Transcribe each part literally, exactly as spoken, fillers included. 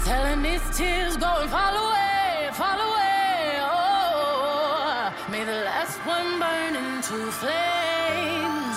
telling these tears go and fall away, fall away. Oh, may the last one burn into flames.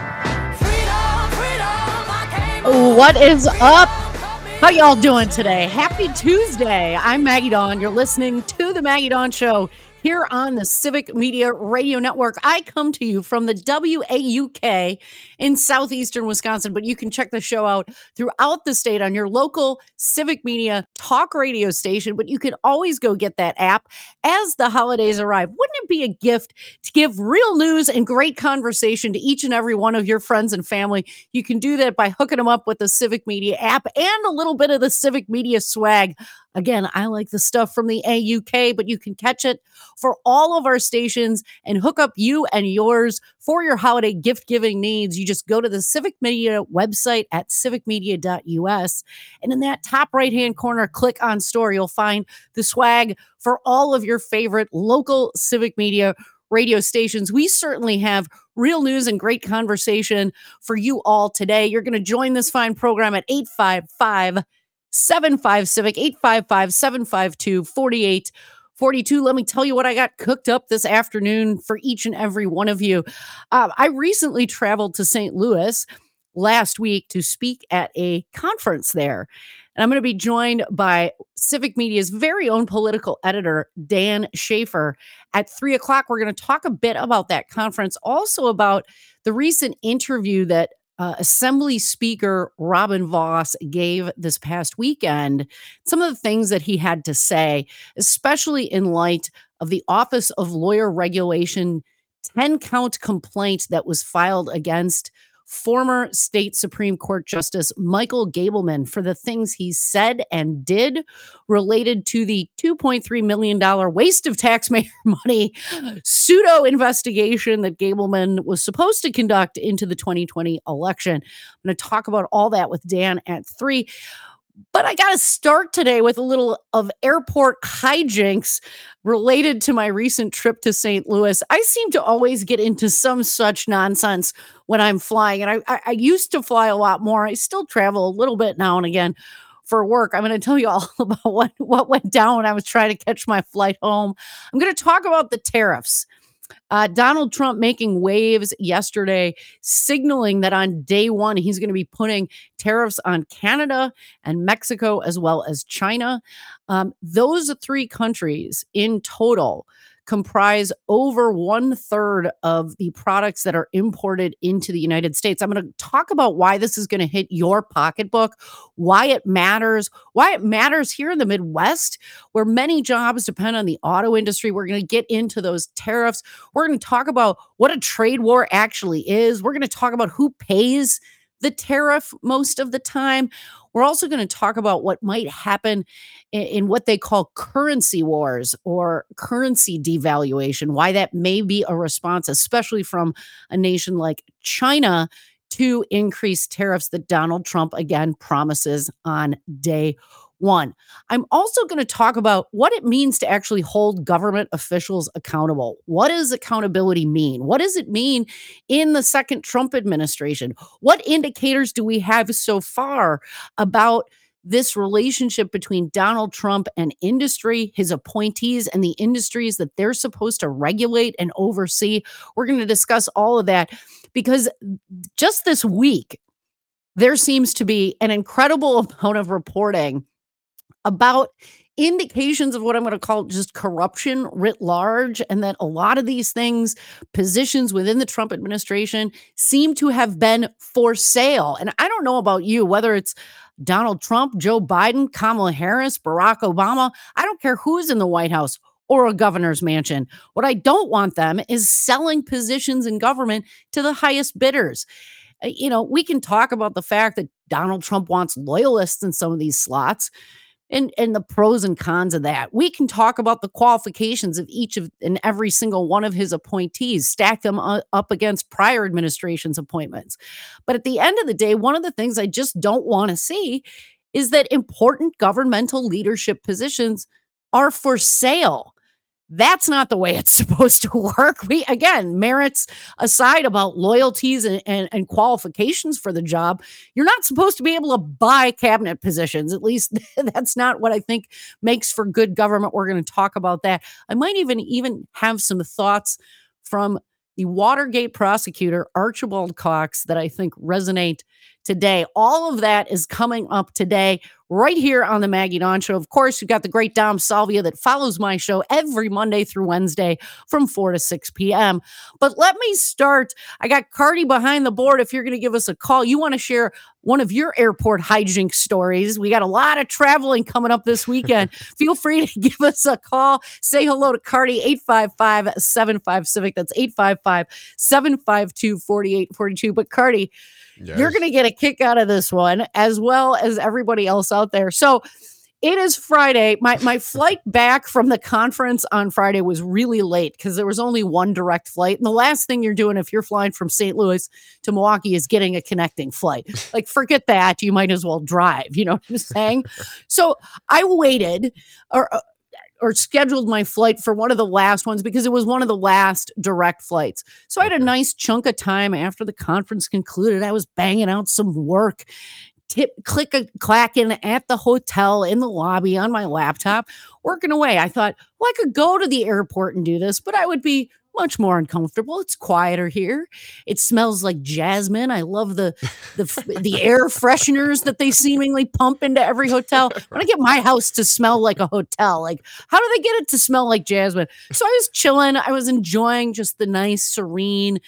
Freedom, freedom, I came. What is up? How y'all doing today? Happy Tuesday. I'm Maggie Dawn. You're listening to The Maggie Dawn Show here on the Civic Media Radio Network. I come to you from the W A U K in southeastern Wisconsin, but you can check the show out throughout the state on your local Civic Media talk radio station, but you can always go get that app as the holidays arrive. Wouldn't it be a gift to give real news and great conversation to each and every one of your friends and family? You can do that by hooking them up with the Civic Media app and a little bit of the Civic Media swag. Again, I like the stuff from the A U K, but you can catch it for all of our stations and hook up you and yours for your holiday gift giving needs. You just go to the Civic Media website at civic media dot U S. And in that top right hand corner, click on store. You'll find the swag for all of your favorite local Civic Media radio stations. We certainly have real news and great conversation for you all today. You're going to join this fine program at eight five five, seven five Civic, eight five five, seven five two, four eight four two. Let me tell you what I got cooked up this afternoon for each and every one of you. Uh, I recently traveled to Saint Louis last week to speak at a conference there. And I'm going to be joined by Civic Media's very own political editor, Dan Schaefer. At three o'clock, we're going to talk a bit about that conference, also about the recent interview that uh, Assembly Speaker Robin Vos gave this past weekend, some of the things that he had to say, especially in light of the Office of Lawyer Regulation ten-count complaint that was filed against former state Supreme Court Justice Michael Gableman for the things he said and did related to the two point three million dollars waste of taxpayer money pseudo investigation that Gableman was supposed to conduct into the twenty twenty election. I'm going to talk about all that with Dan at three. But I got to start today with a little of airport hijinks related to my recent trip to Saint Louis. I seem to always get into some such nonsense when I'm flying. And I, I, I used to fly a lot more. I still travel a little bit now and again for work. I'm going to tell you all about what, what went down when I was trying to catch my flight home. I'm going to talk about the tariffs. Uh, Donald Trump making waves yesterday, signaling that on day one, he's going to be putting tariffs on Canada and Mexico as well as China. Um, those three countries in total comprise over one third of the products that are imported into the United States. I'm going to talk about why this is going to hit your pocketbook, why it matters, why it matters here in the Midwest, where many jobs depend on the auto industry. We're going to get into those tariffs. We're going to talk about what a trade war actually is. We're going to talk about who pays the tariff most of the time. We're also going to talk about what might happen in, in what they call currency wars or currency devaluation, why that may be a response, especially from a nation like China, to increase tariffs that Donald Trump again promises on day one. I'm also going to talk about what it means to actually hold government officials accountable. What does accountability mean? What does it mean in the second Trump administration? What indicators do we have so far about this relationship between Donald Trump and industry, his appointees, and the industries that they're supposed to regulate and oversee? We're going to discuss all of that because just this week, there seems to be an incredible amount of reporting about indications of what I'm going to call just corruption writ large, and that a lot of these things, positions within the Trump administration, seem to have been for sale. And I don't know about you, whether it's Donald Trump, Joe Biden, Kamala Harris, Barack Obama, I don't care who's in the White House or a governor's mansion. What I don't want them is selling positions in government to the highest bidders. Uh, You know, we can talk about the fact that Donald Trump wants loyalists in some of these slots, and and the pros and cons of that. We can talk about the qualifications of each of and every single one of his appointees, stack them u- up against prior administration's appointments. But at the end of the day, one of the things I just don't want to see is that important governmental leadership positions are for sale. That's not the way it's supposed to work. We, again, merits aside about loyalties and, and, and qualifications for the job, you're not supposed to be able to buy cabinet positions. At least that's not what I think makes for good government. We're going to talk about that. I might even even have some thoughts from the Watergate prosecutor, Archibald Cox, that I think resonate today. All of that is coming up today, right here on the Maggie Dawn Show. Of course, you've got the great Dom Salvia that follows my show every Monday through Wednesday from four to six p.m. But let me start. I got Cardi behind the board. If you're going to give us a call, you want to share one of your airport hijink stories. We got a lot of traveling coming up this weekend. Feel free to give us a call. Say hello to Cardi, eight five five, seven five, Civic. That's eight five five, seven five two, four eight four two. But Cardi, yes, you're going to get a kick out of this one, as well as everybody else out there. So it is Friday. My my flight back from the conference on Friday was really late because there was only one direct flight. And the last thing you're doing if you're flying from Saint Louis to Milwaukee is getting a connecting flight. Like, forget that. You might as well drive. You know what I'm saying? So I waited or or scheduled my flight for one of the last ones because it was one of the last direct flights. So I had a nice chunk of time after the conference concluded. I was banging out some work, tip, click a clacking at the hotel in the lobby on my laptop, working away. I thought, well, I could go to the airport and do this, but I would be much more uncomfortable. It's quieter here. It smells like jasmine. I love the the the air fresheners that they seemingly pump into every hotel. I want to get my house to smell like a hotel. Like, how do they get it to smell like jasmine? So I was chilling. I was enjoying just the nice, serene,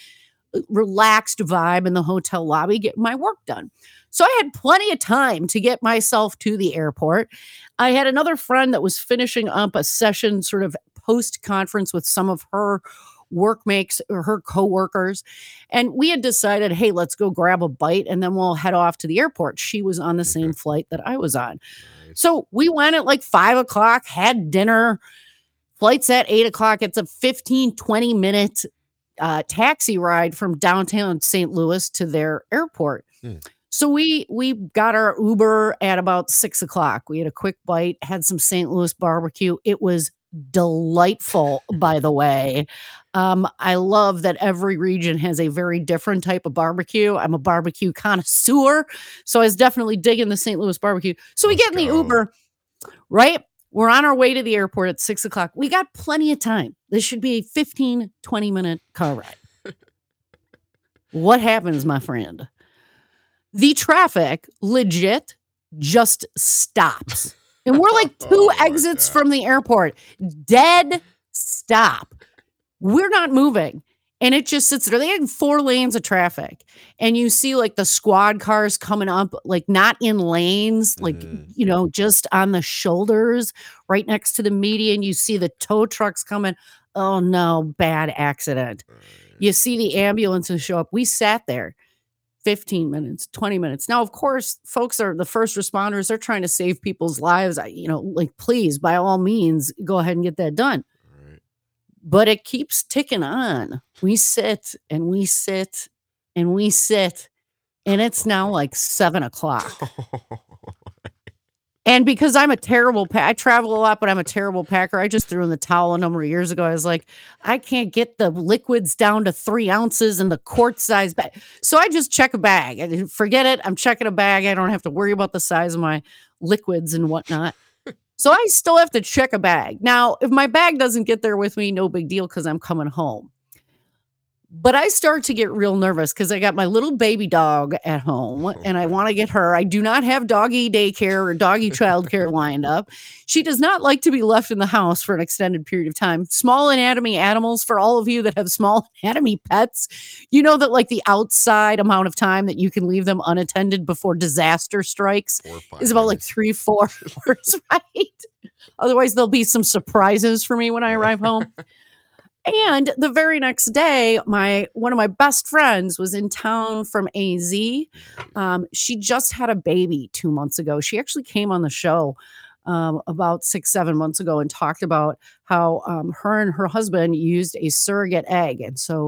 relaxed vibe in the hotel lobby, getting my work done. So I had plenty of time to get myself to the airport. I had another friend that was finishing up a session sort of post-conference with some of her workmates or her coworkers. And we had decided, hey, let's go grab a bite and then we'll head off to the airport. She was on the same flight that I was on. Nice. So we went at like five o'clock, had dinner. Flight's at eight o'clock. It's a fifteen, twenty minute uh, taxi ride from downtown Saint Louis to their airport. Hmm. So we we got our Uber at about six o'clock. We had a quick bite, had some Saint Louis barbecue. It was delightful, by the way. Um, I love that every region has a very different type of barbecue. I'm a barbecue connoisseur, so I was definitely digging the Saint Louis barbecue. So we Let's get in the go. Uber, right? We're on our way to the airport at six o'clock. We got plenty of time. This should be a fifteen, twenty minute car ride. What happens, my friend? The traffic legit just stops. And we're like two oh exits from the airport. Dead stop. We're not moving. And it just sits there. They had four lanes of traffic. And you see like the squad cars coming up, like not in lanes, like, mm-hmm. you know, just on the shoulders right next to the median. You see the tow trucks coming. Oh no, bad accident. Right. You see the ambulances show up. We sat there. fifteen minutes, twenty minutes. Now, of course, folks are the first responders. They're trying to save people's lives. I, you know, like, please, by all means, go ahead and get that done. Right. But it keeps ticking on. We sit and we sit and we sit, and it's now like seven o'clock. And because I'm a terrible packer, I travel a lot, but I'm a terrible packer. I just threw in the towel a number of years ago. I was like, I can't get the liquids down to three ounces and the quart size bag. So I just check a bag. I forget it. I'm checking a bag. I don't have to worry about the size of my liquids and whatnot. So I still have to check a bag. Now, if my bag doesn't get there with me, no big deal because I'm coming home. But I start to get real nervous because I got my little baby dog at home and I want to get her. I do not have doggy daycare or doggy childcare lined up. She does not like to be left in the house for an extended period of time. Small anatomy animals, for all of you that have small anatomy pets, you know that like the outside amount of time that you can leave them unattended before disaster strikes is about like three, four hours, right? Otherwise, there'll be some surprises for me when I arrive home. And the very next day, my one of my best friends was in town from A Z. Um, she just had a baby two months ago. She actually came on the show um, about six, seven months ago and talked about how um, her and her husband used a surrogate egg. And so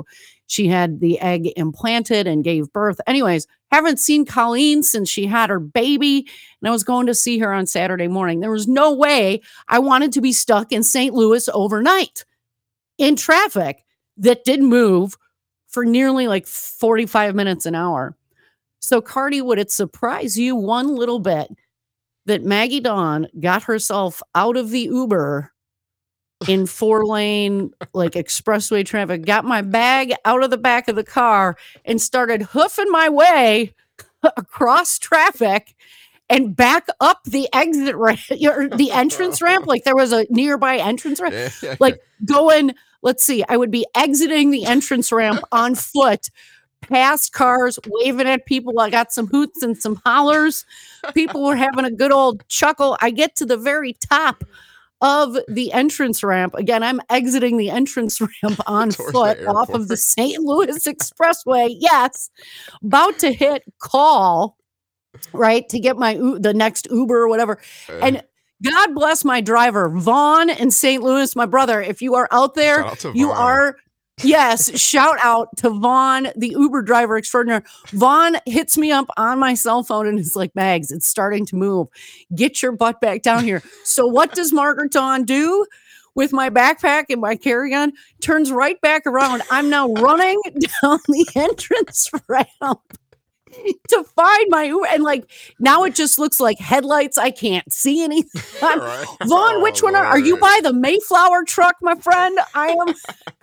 she had the egg implanted and gave birth. Anyways, haven't seen Colleen since she had her baby, and I was going to see her on Saturday morning. There was no way I wanted to be stuck in Saint Louis overnight in traffic that didn't move for nearly like forty-five minutes an hour. So, Cardi, would it surprise you one little bit that Maggie Dawn got herself out of the Uber in four lane, like expressway traffic, got my bag out of the back of the car and started hoofing my way across traffic and back up the exit ramp, or the entrance ramp? Like there was a nearby entrance ramp, Yeah, yeah, like going, let's see, I would be exiting the entrance ramp on foot, past cars, waving at people. I got some hoots and some hollers. People were having a good old chuckle. I get to the very top of the entrance ramp. Again, I'm exiting the entrance ramp on Towards foot the off of airport. the Saint Louis Expressway. Yes. About to hit call, right, to get my U- the next Uber or whatever. Uh, And God bless my driver, Vaughn in Saint Louis, my brother. If you are out there, Shout out to you Vaughn. are, yes, shout out to Vaughn, the Uber driver extraordinaire. Vaughn hits me up on my cell phone and is like, Mags, it's starting to move. Get your butt back down here. So what does Margaret Dawn do with my backpack and my carry-on? Turns right back around. I'm now running down the entrance ramp to find my Uber. And like, now it just looks like headlights. I can't see anything. All right. Vaughn, Oh, which one are, are you Lord. by the Mayflower truck, my friend? I am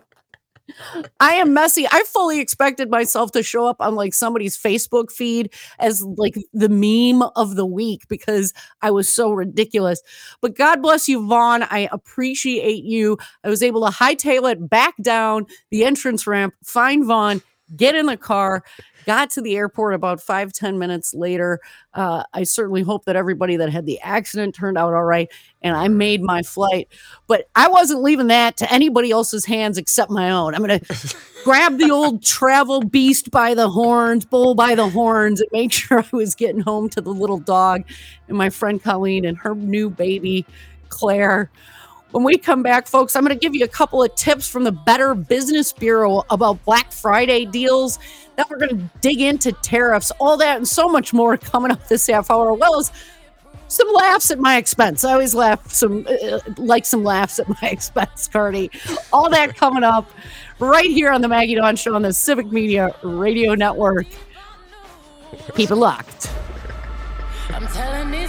I am messy. I fully expected myself to show up on like somebody's Facebook feed as like the meme of the week because I was so ridiculous. But God bless you, Vaughn. I appreciate you. I was able to hightail it back down the entrance ramp, find Vaughn, get in the car, got to the airport about five, ten minutes later. Uh, I certainly hope that everybody that had the accident turned out all right, and I made my flight. But I wasn't leaving that to anybody else's hands except my own. I'm going to grab the old travel beast by the horns, bull by the horns, and make sure I was getting home to the little dog and my friend Colleen and her new baby, Claire. When we come back, folks, I'm going to give you a couple of tips from the Better Business Bureau about Black Friday deals. Then we're going to dig into tariffs, all that and so much more coming up this half hour, as well as some laughs at my expense. I always laugh some, uh, like some laughs at my expense, Cardi. All that coming up right here on the Maggie Dawn Show on the Civic Media Radio Network. Keep it locked. I'm telling these